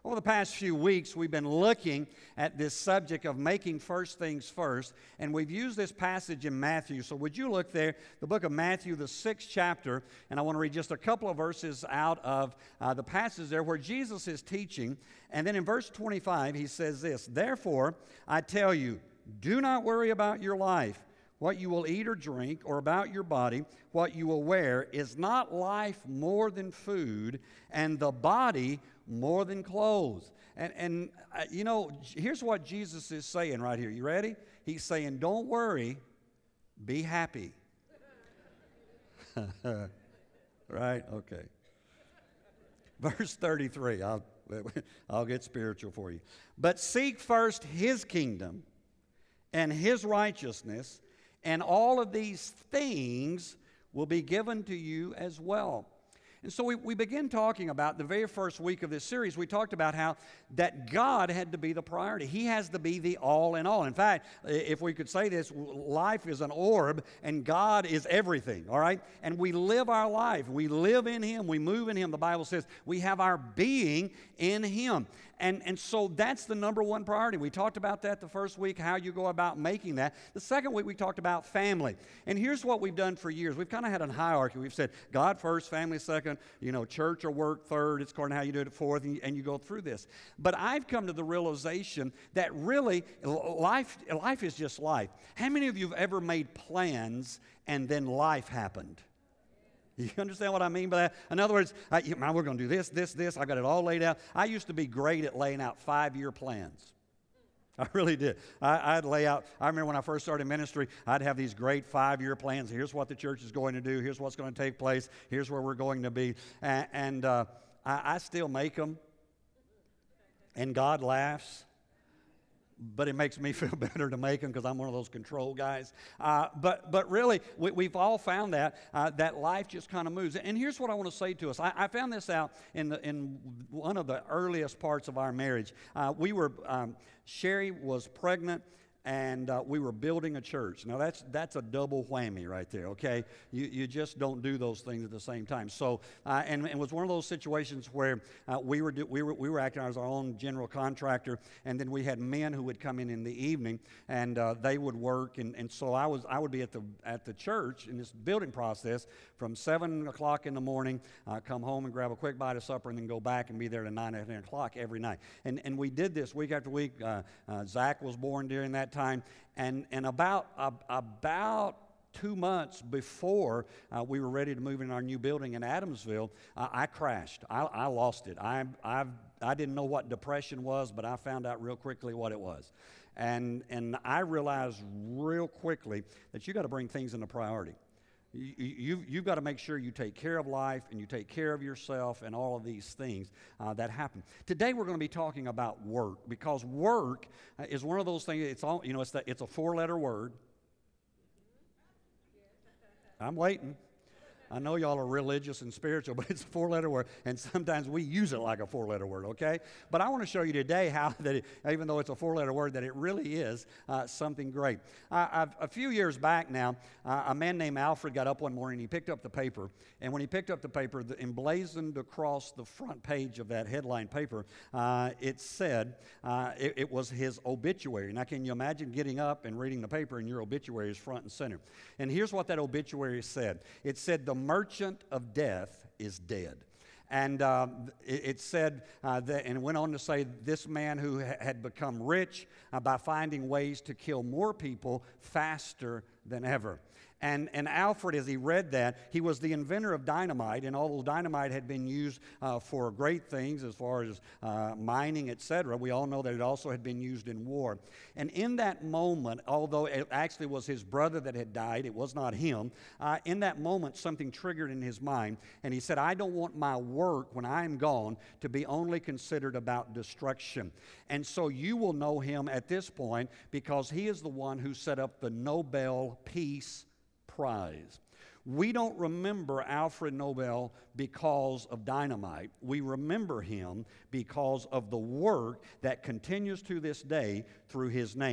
Over the past few weeks, we've been looking at this subject of making first things first, and we've used this passage in Matthew. So would you look there, the book of Matthew, the 6th chapter, and I want to read just a couple of verses out of the passage there where Jesus is teaching. And then in verse 25, he says this, "Therefore, I tell you, do not worry about your life, what you will eat or drink, or about your body, what you will wear. Is not life more than food, and the body more than clothes?" And you know, here's what Jesus is saying right here. You ready? He's saying, don't worry, be happy. Right? Okay. Verse 33, I'll get spiritual for you. "But seek first His kingdom and His righteousness, and all of these things will be given to you as well." And so we begin talking about the very first week of this series. We talked about how that God had to be the priority. He has to be the all in all. In fact, if we could say this, life is an orb and God is everything, all right? And we live our life. We live in Him. We move in Him. The Bible says we have our being in Him. And so that's the number one priority. We talked about that the first week, how you go about making that. The second week, we talked about family. And here's what we've done for years. We've kind of had a hierarchy. We've said God first, family second, church or work third. It's according to how you do it fourth, and you go through this. But I've come to the realization that really life is just life. How many of you have ever made plans and then life happened? You understand what I mean by that? In other words, we're going to do this. I got it all laid out. I used to be great at laying out 5-year plans. I really did. I'd lay out, I remember when I first started ministry, I'd have these great 5-year plans. Here's what the church is going to do. Here's what's going to take place. Here's where we're going to be. And I still make them. And God laughs. But it makes me feel better to make them because I'm one of those control guys. But really, we've all found that life just kind of moves. And here's what I want to say to us. I found this out in one of the earliest parts of our marriage. Sherry was pregnant, and we were building a church. Now, that's a double whammy right there, okay? You just don't do those things at the same time. So, and it was one of those situations where we were acting as our own general contractor, and then we had men who would come in the evening, and they would work, and so I would be at the church in this building process from 7 o'clock in the morning, come home and grab a quick bite of supper, and then go back and be there at 9 or 10 o'clock every night. And we did this week after week. Zach was born during that time, and about 2 months before we were ready to move in our new building in Adamsville, I crashed. I lost it. I didn't know what depression was, but I found out real quickly what it was. And I realized real quickly that you got to bring things into priority. You've got to make sure you take care of life and you take care of yourself and all of these things that happen. Today we're going to be talking about work, because work is one of those things. It's a 4-letter word. I'm waiting. I know y'all are religious and spiritual, but it's a 4-letter word, and sometimes we use it like a 4-letter word, okay? But I want to show you today how that even though it's a 4-letter word, that it really is something great. A few years back now, a man named Alfred got up one morning, he picked up the paper, and when he picked up the paper, emblazoned across the front page of that headline paper, it said, it was his obituary. Now, can you imagine getting up and reading the paper and your obituary is front and center? And here's what that obituary said. It said, "The merchant of death is dead." And it said, and it went on to say, this man who had become rich by finding ways to kill more people faster than ever. And Alfred, as he read that, he was the inventor of dynamite, and although dynamite had been used for great things as far as mining, etc., we all know that it also had been used in war. And in that moment, although it actually was his brother that had died, it was not him, in that moment something triggered in his mind, and he said, "I don't want my work when I am gone to be only considered about destruction." And so you will know him at this point because he is the one who set up the Nobel Peace Prize. We don't remember Alfred Nobel because of dynamite. We remember him because of the work that continues to this day through his name.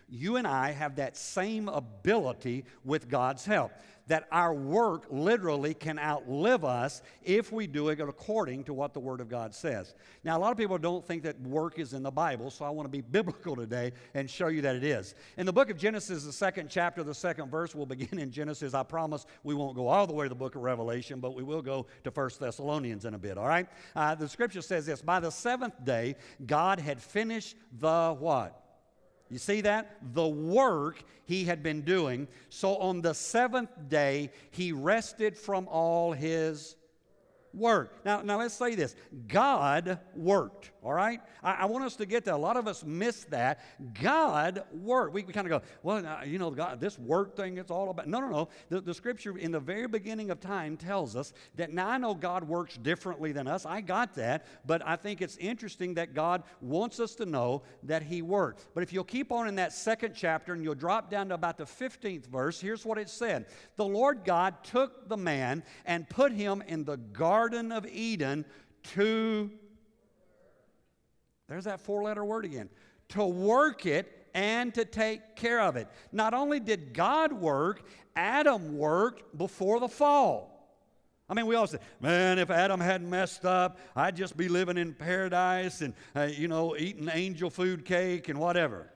You and I have that same ability with God's help, that our work literally can outlive us if we do it according to what the Word of God says. Now, a lot of people don't think that work is in the Bible, so I want to be biblical today and show you that it is. In the book of Genesis, the 2nd chapter, the 2nd verse, we'll begin in Genesis. I promise we won't go all the way to the book of Revelation, but we will go to 1 Thessalonians in a bit, all right? The Scripture says this: by the 7th day, God had finished the what? You see that? The work he had been doing. So on the 7th day, he rested from all his work. Now let's say this. God worked, all right? I want us to get that. A lot of us miss that. God worked. We kind of go, well, God, this work thing, it's all about. No. The Scripture in the very beginning of time tells us that now I know God works differently than us. I got that. But I think it's interesting that God wants us to know that he worked. But if you'll keep on in that 2nd chapter and you'll drop down to about the 15th verse, here's what it said. The Lord God took the man and put him in the Garden of Eden to, there's that 4-letter word again, to work it and to take care of it. Not only did God work, Adam worked before the fall. I mean, we all say, man, if Adam hadn't messed up, I'd just be living in paradise and, eating angel food cake and whatever.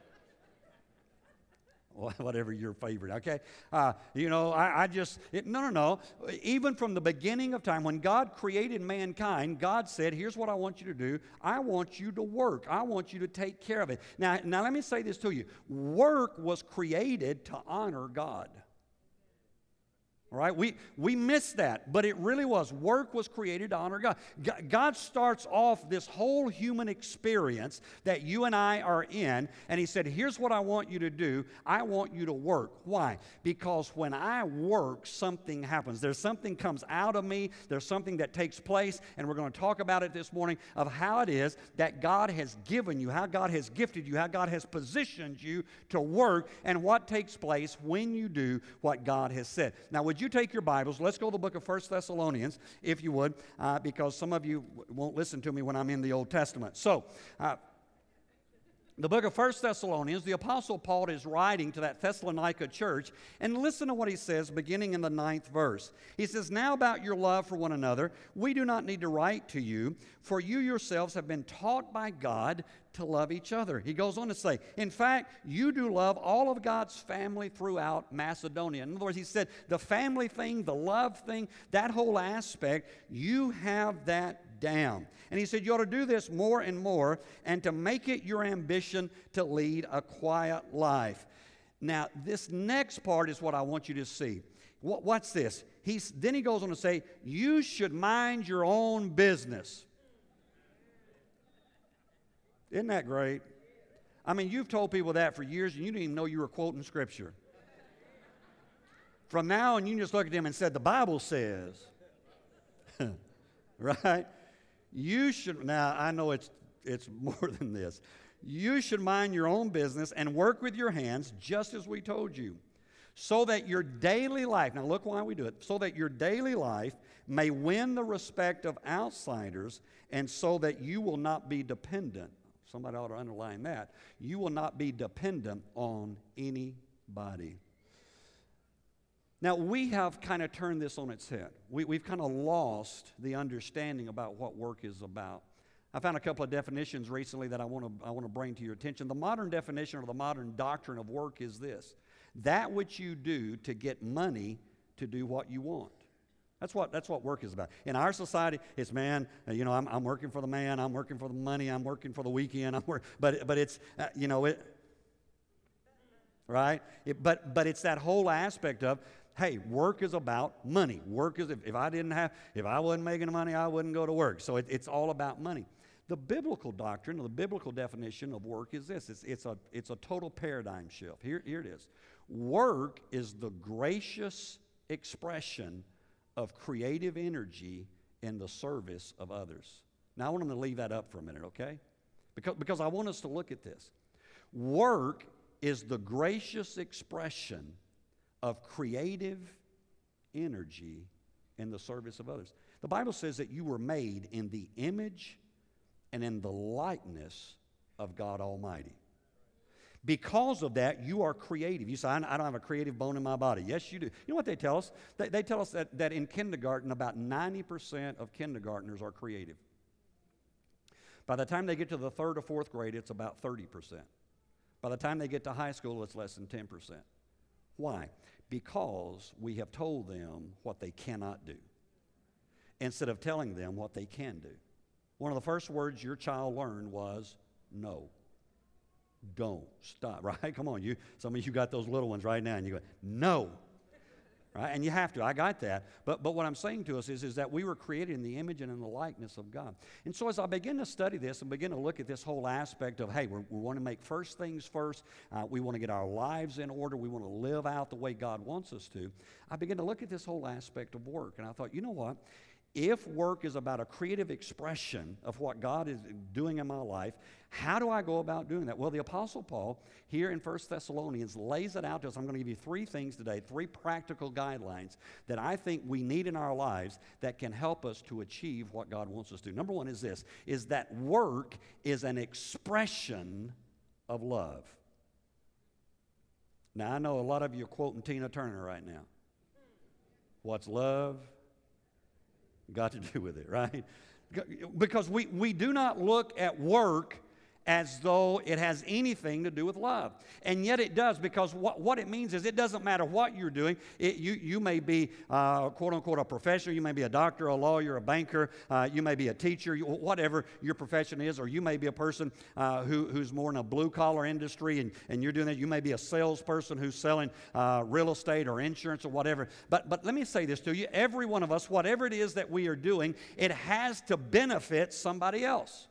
Whatever your favorite, okay? No. Even from the beginning of time, when God created mankind, God said, here's what I want you to do. I want you to work. I want you to take care of it. Now let me say this to you. Work was created to honor God. All right, we miss that, but it really was. Work was created to honor God. God starts off this whole human experience that you and I are in, and he said, here's what I want you to do. I want you to work. Why? Because when I work, something happens. There's something comes out of me. There's something that takes place, and we're going to talk about it this morning of how it is that God has given you, how God has gifted you, how God has positioned you to work, and what takes place when you do what God has said. Now, would you take your Bibles? Let's go to the book of 1 Thessalonians, if you would, because some of you won't listen to me when I'm in the Old Testament. So, the book of 1 Thessalonians, the Apostle Paul is writing to that Thessalonica church, and listen to what he says beginning in the 9th verse. He says, now about your love for one another, we do not need to write to you, for you yourselves have been taught by God to love each other. He goes on to say, in fact, you do love all of God's family throughout Macedonia. In other words, he said, the family thing, the love thing, that whole aspect, you have that down. And he said, you ought to do this more and more, and to make it your ambition to lead a quiet life. Now, this next part is what I want you to see. What's this? Then he goes on to say, you should mind your own business. Isn't that great? I mean, you've told people that for years, and you didn't even know you were quoting Scripture. From now on, you just look at them and said, the Bible says. Right? You should, now I know it's more than this. You should mind your own business and work with your hands, just as we told you, so that your daily life, now look why we do it, so that your daily life may win the respect of outsiders, and so that you will not be dependent. Somebody ought to underline that. You will not be dependent on anybody. Now, we have kind of turned this on its head. We've kind of lost the understanding about what work is about. I found a couple of definitions recently that I want to bring to your attention. The modern definition or the modern doctrine of work is this: that which you do to get money to do what you want. That's what work is about. In our society, it's I'm working for the man, I'm working for the money, I'm working for the weekend, but it's right? But it's that whole aspect of, hey, work is about money. Work is, if I wasn't making money, I wouldn't go to work. So it's all about money. The biblical doctrine, or the biblical definition of work is this. It's a total paradigm shift. Here it is. Work is the gracious expression of creative energy in the service of others. Now, I want them to leave that up for a minute, okay? Because I want us to look at this. Work is the gracious expression of creative energy in the service of others. The Bible says that you were made in the image and in the likeness of God Almighty. Because of that, you are creative. You say, I don't have a creative bone in my body. Yes, you do. You know what they tell us? They tell us that in kindergarten, about 90% of kindergartners are creative. By the time they get to the 3rd or 4th grade, it's about 30%. By the time they get to high school, it's less than 10%. Why? Because we have told them what they cannot do instead of telling them what they can do. One of the first words your child learned was no. Don't stop, right? Come on, some of you got those little ones right now, and you go, no. Right? And you have to. I got that. But what I'm saying to us is that we were created in the image and in the likeness of God. And so as I begin to study this and begin to look at this whole aspect of, hey, we want to make first things first. We want to get our lives in order. We want to live out the way God wants us to. I began to look at this whole aspect of work. And I thought, you know what? If work is about a creative expression of what God is doing in my life, how do I go about doing that? Well, the Apostle Paul here in 1 Thessalonians lays it out to us. I'm going to give you 3 things today, 3 practical guidelines that I think we need in our lives that can help us to achieve what God wants us to do. Number 1 is this, is that work is an expression of love. Now, I know a lot of you are quoting Tina Turner right now. What's love got to do with it, right? Because we do not look at work as though it has anything to do with love. And yet it does, because what it means is it doesn't matter what you're doing. You may be, quote-unquote, a professional. You may be a doctor, a lawyer, a banker. You may be a teacher, whatever your profession is. Or you may be a person who's more in a blue-collar industry, and you're doing that. You may be a salesperson who's selling real estate or insurance or whatever. But let me say this to you. Every one of us, whatever it is that we are doing, it has to benefit somebody else.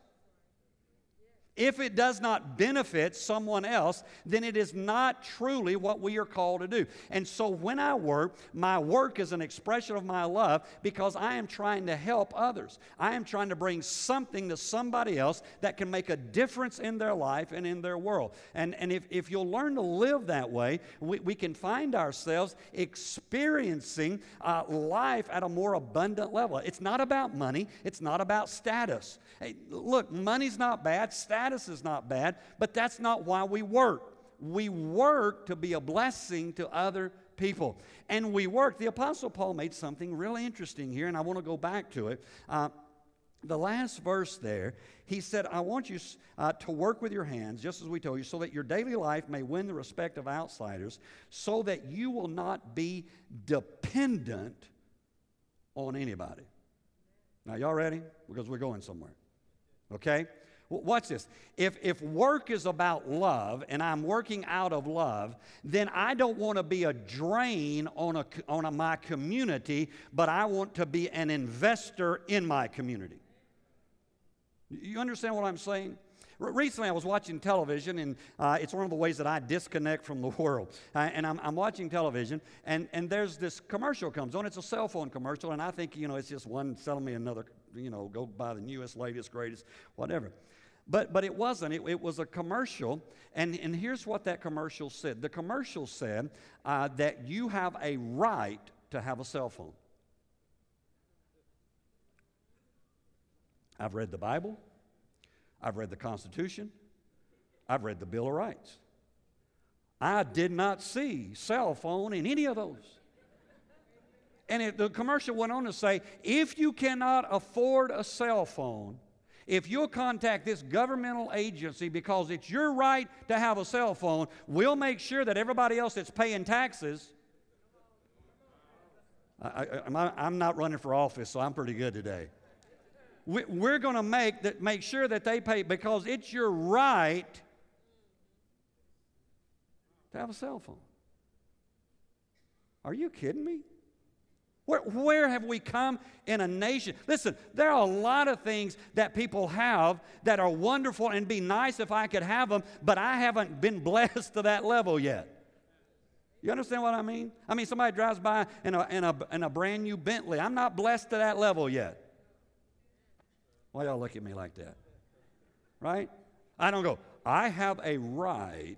If it does not benefit someone else, then it is not truly what we are called to do. And so when I work, my work is an expression of my love because I am trying to help others. I am trying to bring something to somebody else that can make a difference in their life and in their world. And if you'll learn to live that way, we can find ourselves experiencing life at a more abundant level. It's not about money. It's not about status. Hey, look, money's not bad. Status is not bad, but that's not why we work. We work to be a blessing to other people. And we work. The Apostle Paul made something really interesting here, and I want to go back to it. The last verse there, he said, I want you to work with your hands, just as we told you, so that your daily life may win the respect of outsiders, so that you will not be dependent on anybody. Now, y'all ready? Because we're going somewhere. Okay? Watch this. If work is about love and I'm working out of love, then I don't want to be a drain on my community, but I want to be an investor in my community. You understand what I'm saying? Recently, I was watching television, and it's one of the ways that I disconnect from the world. And I'm watching television, and there's this commercial comes on. It's a cell phone commercial, and I think, it's just one selling me another, go buy the newest, latest, greatest, whatever. But it wasn't. It was a commercial, and here's what that commercial said. The commercial said that you have a right to have a cell phone. I've read the Bible. I've read the Constitution. I've read the Bill of Rights. I did not see cell phone in any of those. And the commercial went on to say, if you cannot afford a cell phone, if you'll contact this governmental agency because it's your right to have a cell phone, we'll make sure that everybody else that's paying taxes. I'm not running for office, so I'm pretty good today. We're going to make sure that they pay because it's your right to have a cell phone. Are you kidding me? Where have we come in a nation? Listen, there are a lot of things that people have that are wonderful and be nice if I could have them, but I haven't been blessed to that level yet. You understand what I mean? I mean, somebody drives by in a brand new Bentley. I'm not blessed to that level yet. Why y'all look at me like that? Right? I don't go, I have a right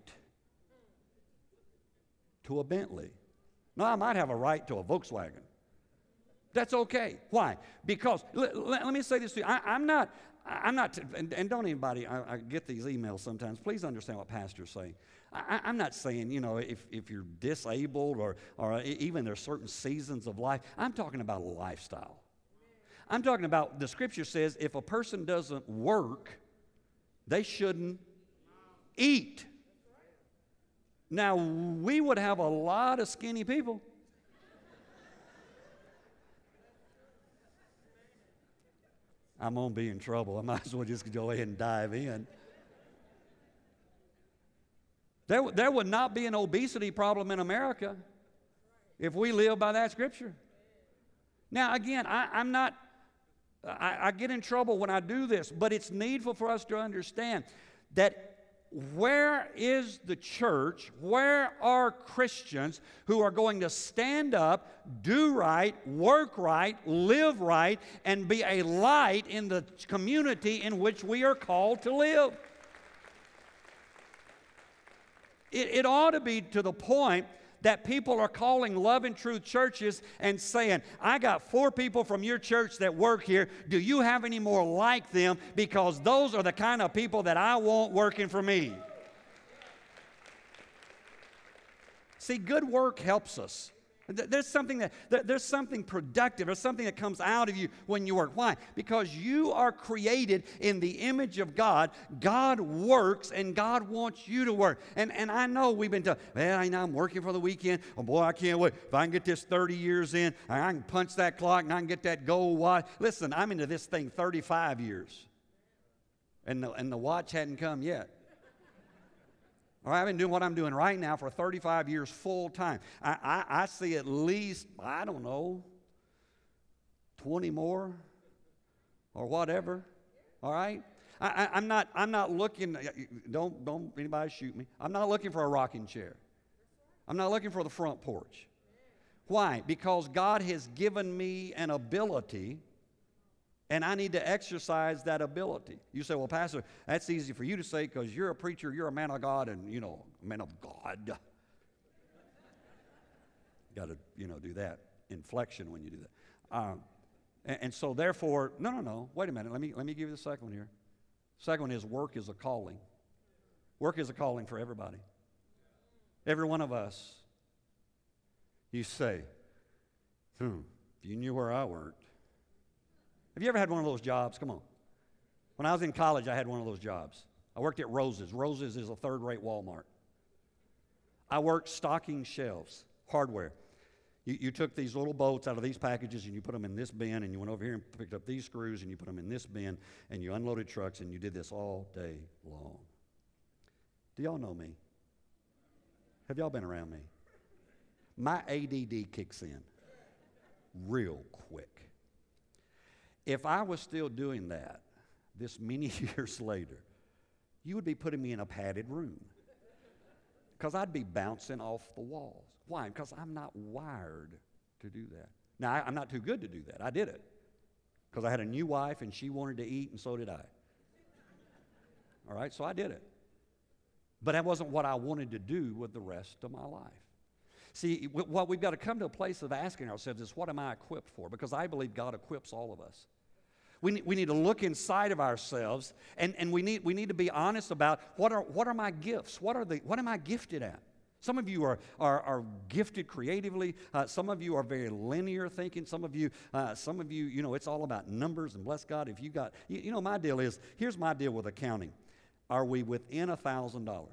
to a Bentley. No, I might have a right to a Volkswagen. That's okay. Why? Because, let me say this to you. I'm not, and don't anybody, I get these emails sometimes. Please understand what pastors say. I'm not saying, if you're disabled or even there's certain seasons of life. I'm talking about a lifestyle. I'm talking about, the scripture says, if a person doesn't work, they shouldn't eat. Now, we would have a lot of skinny people. I'm going to be in trouble. I might as well just go ahead and dive in. There would not be an obesity problem in America if we live by that scripture. Now, again, I get in trouble when I do this, but it's needful for us to understand that where is the church, where are Christians who are going to stand up, do right, work right, live right, and be a light in the community in which we are called to live? It ought to be to the point that people are calling Love and Truth churches and saying, I got 4 people from your church that work here. Do you have any more like them? Because those are the kind of people that I want working for me. See, good work helps us. There's something productive. There's something that comes out of you when you work. Why? Because you are created in the image of God. God works, and God wants you to work. And I know we've been told, well, I'm working for the weekend. Oh, boy, I can't wait. If I can get this 30 years in, I can punch that clock, and I can get that gold watch. Listen, I'm into this thing 35 years, and the watch hadn't come yet. All right, I've been doing what I'm doing right now for 35 years full time. I see at least, 20 more or whatever. All right? I'm not looking, don't anybody shoot me. I'm not looking for a rocking chair. I'm not looking for the front porch. Why? Because God has given me an ability, and I need to exercise that ability. You say, well, Pastor, that's easy for you to say because you're a preacher, you're a man of God, and, man of God. Got to, do that inflection when you do that. And so, therefore, no. Wait a minute. Let me give you the second one here. Second one is work is a calling. Work is a calling for everybody. Every one of us. You say, if you knew where I worked. Have you ever had one of those jobs? Come on. When I was in college, I had one of those jobs. I worked at Rose's. Rose's is a third-rate Walmart. I worked stocking shelves, hardware. You took these little bolts out of these packages and you put them in this bin, and you went over here and picked up these screws and you put them in this bin, and you unloaded trucks, and you did this all day long. Do y'all know me? Have y'all been around me? My ADD kicks in real quick. If I was still doing that this many years later, you would be putting me in a padded room because I'd be bouncing off the walls. Why? Because I'm not wired to do that. Now, I'm not too good to do that. I did it because I had a new wife and she wanted to eat, and so did I. All right, so I did it. But that wasn't what I wanted to do with the rest of my life. See, what we've got to come to a place of asking ourselves is, what am I equipped for? Because I believe God equips all of us. We need to look inside of ourselves, and we need to be honest about what are my gifts? What am I gifted at? Some of you are gifted creatively. Some of you are very linear thinking. Some of you, it's all about numbers, and bless God if you got, my deal is, here's my deal with accounting. Are we within $1,000?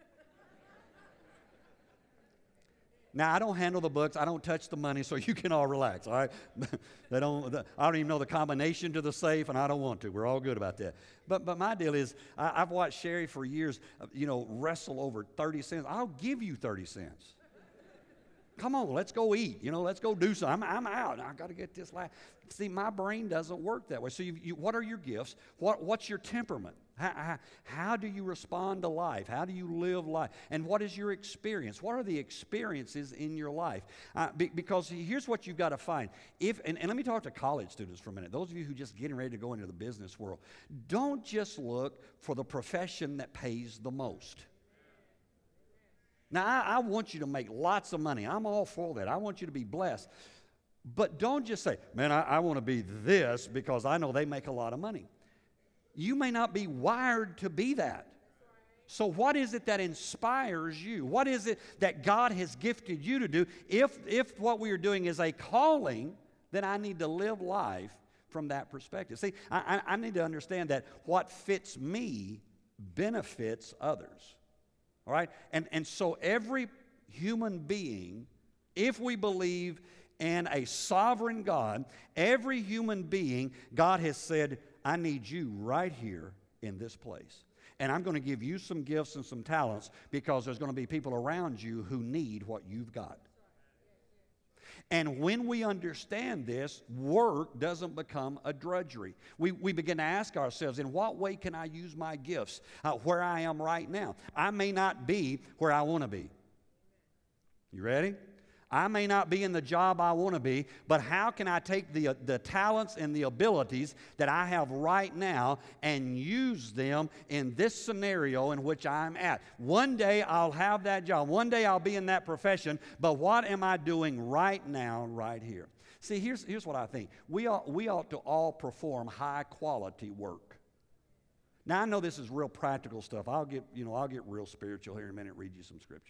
Now, I don't handle the books. I don't touch the money, so you can all relax, all right? I don't even know the combination to the safe, and I don't want to. We're all good about that. But my deal is, I've watched Sherry for years, wrestle over 30 cents. I'll give you 30 cents. Come on, let's go eat. Let's go do something. I'm out. I got to get this life. See, my brain doesn't work that way. So what are your gifts? What's your temperament? How do you respond to life? How do you live life? And what is your experience? What are the experiences in your life? Because here's what you've got to find. And let me talk to college students for a minute. Those of you who are just getting ready to go into the business world, don't just look for the profession that pays the most. Now, I want you to make lots of money. I'm all for that. I want you to be blessed. But don't just say, man, I want to be this because I know they make a lot of money. You may not be wired to be that. So what is it that inspires you? What is it that God has gifted you to do? If what we are doing is a calling, then I need to live life from that perspective. See, I need to understand that what fits me benefits others. All right? And so every human being, if we believe in a sovereign God, every human being, God has said, I need you right here in this place. And I'm going to give you some gifts and some talents because there's going to be people around you who need what you've got. And when we understand this, work doesn't become a drudgery. We begin to ask ourselves, in what way can I use my gifts where I am right now? I may not be where I want to be. You ready? I may not be in the job I want to be, but how can I take the talents and the abilities that I have right now and use them in this scenario in which I'm at? One day I'll have that job. One day I'll be in that profession, but what am I doing right now, right here? See, here's what I think. We ought to all perform high-quality work. Now, I know this is real practical stuff. I'll get real spiritual here in a minute, read you some scripture.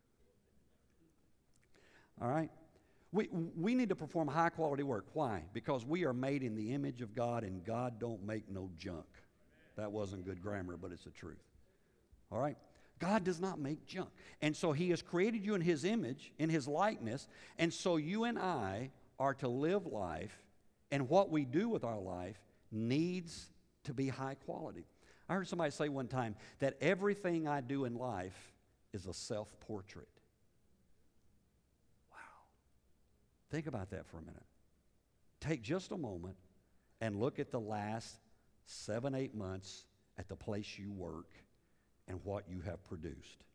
All right? We need to perform high-quality work. Why? Because we are made in the image of God, and God don't make no junk. That wasn't good grammar, but it's the truth. All right? God does not make junk. And so He has created you in His image, in His likeness, and so you and I are to live life, and what we do with our life needs to be high quality. I heard somebody say one time that everything I do in life is a self-portrait. Think about that for a minute. Take just a moment and look at the last 7-8 months at the place you work and what you have produced.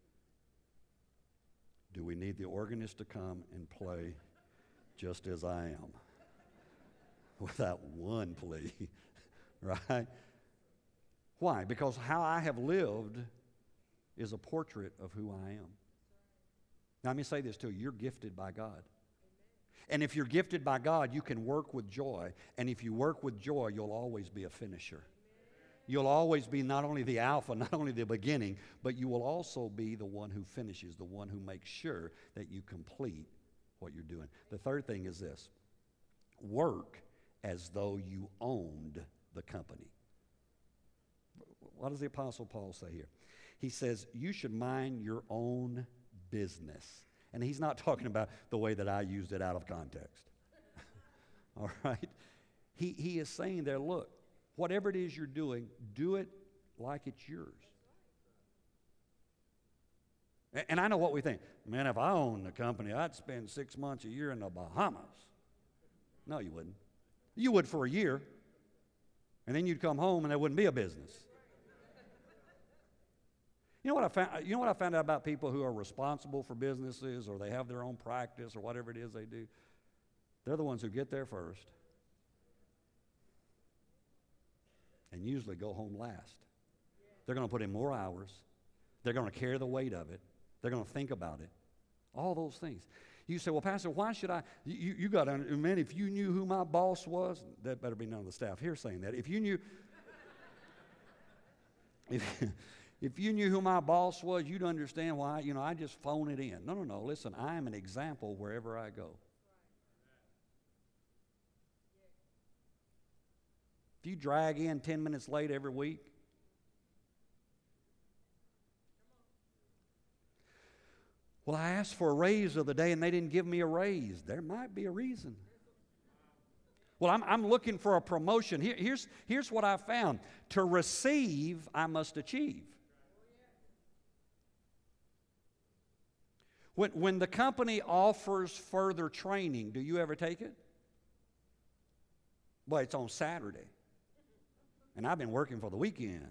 Do we need the organist to come and play just as I am? Without one plea, right? Why? Because how I have lived is a portrait of who I am. Now let me say this to you. You're gifted by God. And if you're gifted by God, you can work with joy. And if you work with joy, you'll always be a finisher. You'll always be not only the alpha, not only the beginning, but you will also be the one who finishes, the one who makes sure that you complete what you're doing. The third thing is this: work as though you owned the company. What does the Apostle Paul say here? He says, you should mind your own business. And he's not talking about the way that I used it out of context. All right? He is saying there, look, whatever it is you're doing, do it like it's yours. And I know what we think. Man, if I owned the company, I'd spend 6 months a year in the Bahamas. No, you wouldn't. You would for a year. And then you'd come home and there wouldn't be a business. You know what I found out about people who are responsible for businesses, or they have their own practice, or whatever it is they do? They're the ones who get there first and usually go home last. They're going to put in more hours. They're going to carry the weight of it. They're going to think about it. All those things. You say, well, Pastor, why should I? You got to, man, if you knew who my boss was, that better be none of the staff here saying that. If you knew, if you knew who my boss was, you'd understand why, I just phone it in. No. Listen, I am an example wherever I go. If you drag in 10 minutes late every week, well, I asked for a raise the other day and they didn't give me a raise. There might be a reason. Well, I'm looking for a promotion. Here's what I found. To receive, I must achieve. When the company offers further training, do you ever take it? Well, it's on Saturday. And I've been working for the weekend.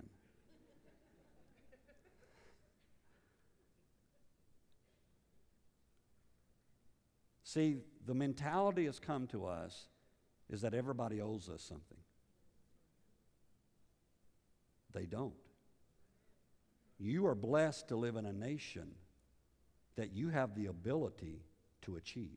See, the mentality has come to us is that everybody owes us something. They don't. You are blessed to live in a nation that you have the ability to achieve.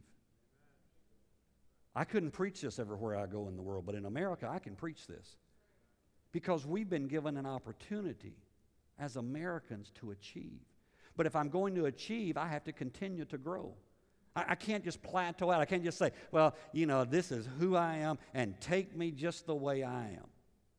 I couldn't preach this everywhere I go in the world, but in America I can preach this. because we've been given an opportunity as Americans to achieve. But if I'm going to achieve, I have to continue to grow. I can't just plateau out. I can't just say, well, this is who I am, and take me just the way I am.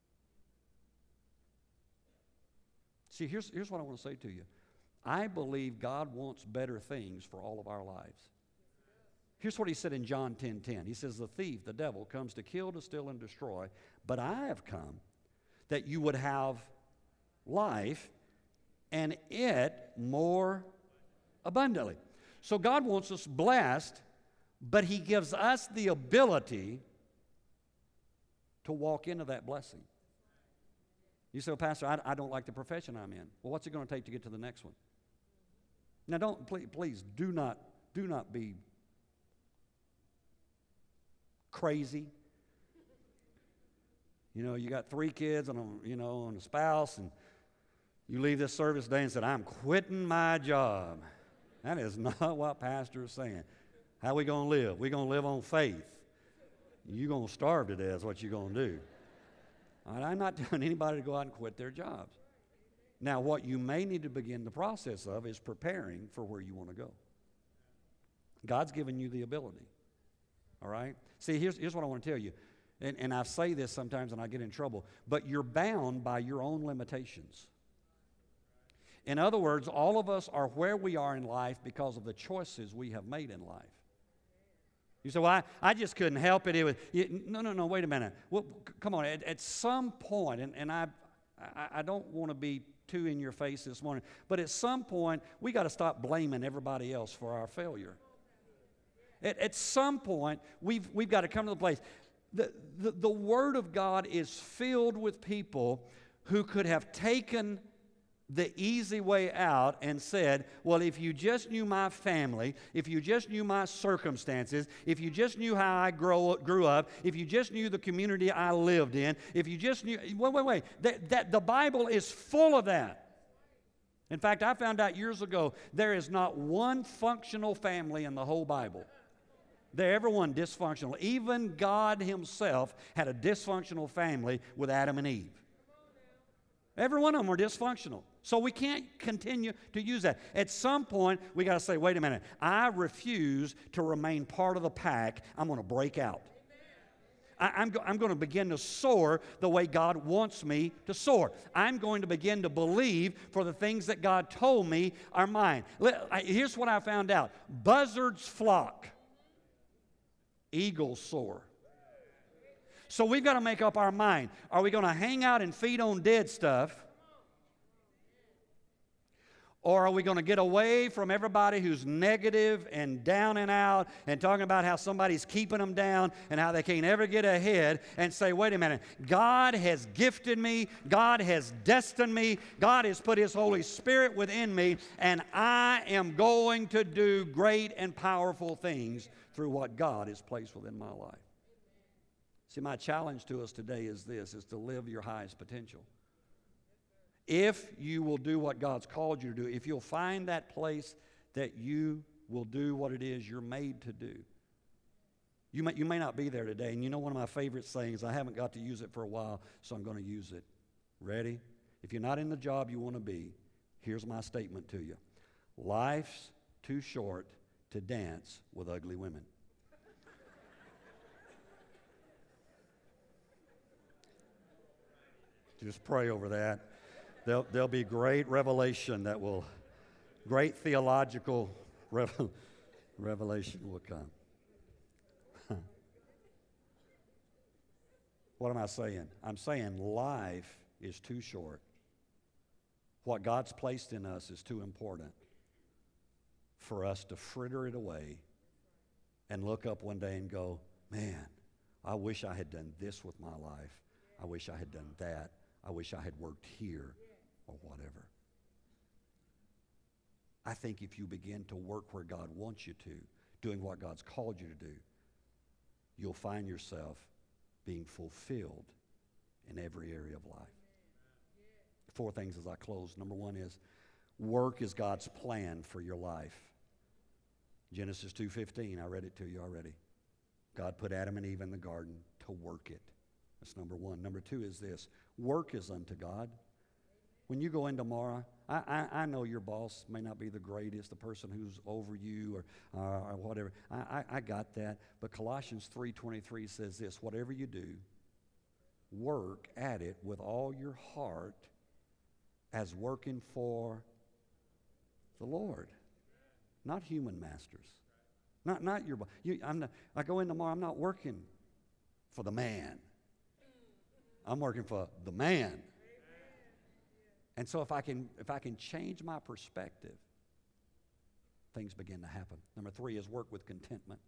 See, here's what I want to say to you. I believe God wants better things for all of our lives. Here's what he said in John 10:10. He says, the thief, the devil, comes to kill, to steal, and destroy. But I have come that you would have life, and it more abundantly. So God wants us blessed, but he gives us the ability to walk into that blessing. You say, well, Pastor, I don't like the profession I'm in. Well, what's it going to take to get to the next one? Now, please do not be crazy. You got 3 kids and a spouse, and you leave this service today and said, I'm quitting my job. That is not what Pastor is saying. How are we going to live? We're going to live on faith. You're going to starve to death is what you're going to do. All right, I'm not telling anybody to go out and quit their jobs. Now, what you may need to begin the process of is preparing for where you want to go. God's given you the ability. All right? See, here's what I want to tell you. And I say this sometimes and I get in trouble. But you're bound by your own limitations. In other words, all of us are where we are in life because of the choices we have made in life. You say, well, I just couldn't help it. No, wait a minute. Well, come on. At some point, and I don't want to be too in your face this morning, but at some point, we got to stop blaming everybody else for our failure. At some point, we've got to come to the place. The Word of God is filled with people who could have taken the easy way out and said, well, if you just knew my family, if you just knew my circumstances, if you just knew how I grew up, if you just knew the community I lived in, if you just knew, wait, that the Bible is full of that. In fact, I found out years ago, there is not one functional family in the whole Bible. They're everyone dysfunctional. Even God himself had a dysfunctional family with Adam and Eve. Every one of them were dysfunctional. So we can't continue to use that. At some point, we got to say, wait a minute. I refuse to remain part of the pack. I'm going to break out. I'm going to begin to soar the way God wants me to soar. I'm going to begin to believe for the things that God told me are mine. Here's what I found out. Buzzards flock. Eagles soar. So we've got to make up our mind. Are we going to hang out and feed on dead stuff? Or are we going to get away from everybody who's negative and down and out and talking about how somebody's keeping them down and how they can't ever get ahead and say, wait a minute, God has gifted me, God has destined me, God has put His Holy Spirit within me, and I am going to do great and powerful things through what God has placed within my life. See, my challenge to us today is this, is to live your highest potential. If you will do what God's called you to do, if you'll find that place that you will do what it is you're made to do. You may not be there today, and you know one of my favorite sayings, I haven't got to use it for a while, so I'm going to use it. Ready? If you're not in the job you want to be, here's my statement to you. Life's too short to dance with ugly women. Just pray over that. There'll be great revelation that will, great theological revelation will come. What am I saying? I'm saying life is too short. What God's placed in us is too important for us to fritter it away and look up one day and go, man, I wish I had done this with my life. I wish I had done that. I wish I had worked here or whatever. I think if you begin to work where God wants you to, doing what God's called you to do, you'll find yourself being fulfilled in every area of life. 4 things as I close. Number 1 is work is God's plan for your life. Genesis 2:15, I read it to you already. God put Adam and Eve in the garden to work it. That's number one. Number two is this: work is unto God. When you go in tomorrow, I know your boss may not be the greatest, the person who's over you or whatever. I got that. But Colossians 3:23 says this: whatever you do, work at it with all your heart as working for the Lord, not human masters. Not your boss. I go in tomorrow, I'm not working for the man. I'm working for the man. And so if I can change my perspective, things begin to happen. Number three is work with contentment.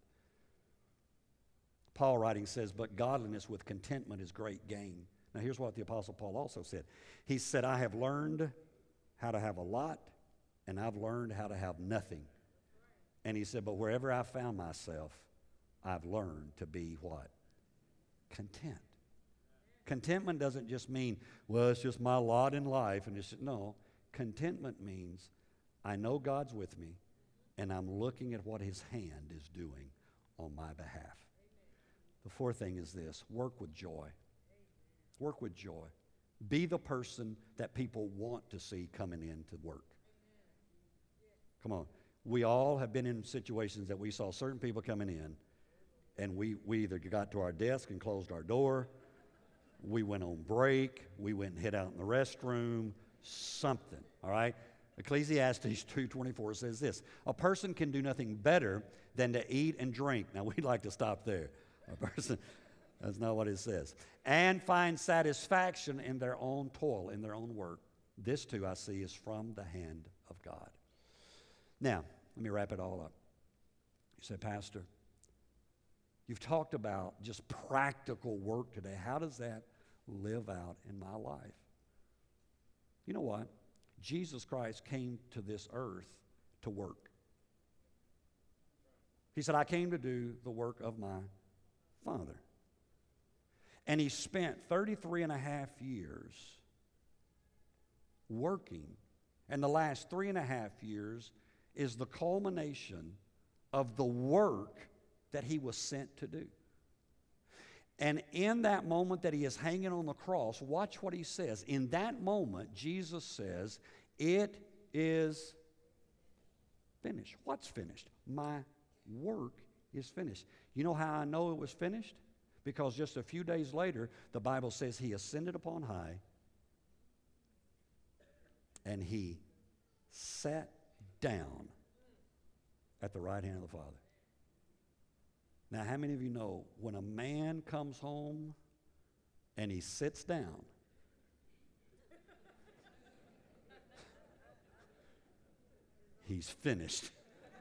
Paul writing says, but godliness with contentment is great gain. Now here's what the Apostle Paul also said. He said, I have learned how to have a lot, and I've learned how to have nothing. And he said, but wherever I found myself, I've learned to be what? Content. Contentment doesn't just mean, well, it's just my lot in life. And no, contentment means I know God's with me, and I'm looking at what His hand is doing on my behalf. The fourth thing is this: work with joy. Work with joy. Be the person that people want to see coming in to work. Come on. We all have been in situations that we saw certain people coming in, and we either got to our desk and closed our door, we went on break, we went and hid out in the restroom, something, all right? Ecclesiastes 2:24 says this: a person can do nothing better than to eat and drink. Now, we'd like to stop there. A person, that's not what it says. And find satisfaction in their own toil, in their own work. This, too, I see, is from the hand of God. Now, let me wrap it all up. You say, Pastor, you've talked about just practical work today. How does that live out in my life? You know what? Jesus Christ came to this earth to work. He said, I came to do the work of my Father. And He spent 33 and a half years working. And the last 3.5 years is the culmination of the work that He was sent to do. And in that moment that He is hanging on the cross, watch what He says. In that moment, Jesus says, it is finished. What's finished? My work is finished. You know how I know it was finished? Because just a few days later, the Bible says He ascended upon high and He sat down at the right hand of the Father. Now, how many of you know when a man comes home and he sits down, he's finished?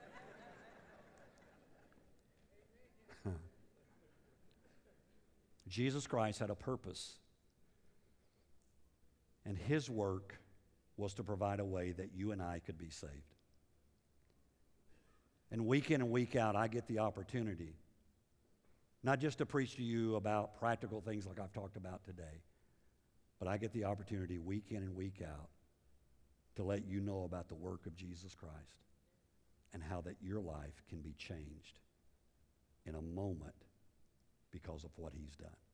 Jesus Christ had a purpose, and His work was to provide a way that you and I could be saved. And week in and week out, I get the opportunity not just to preach to you about practical things like I've talked about today, but I get the opportunity week in and week out to let you know about the work of Jesus Christ and how that your life can be changed in a moment because of what He's done.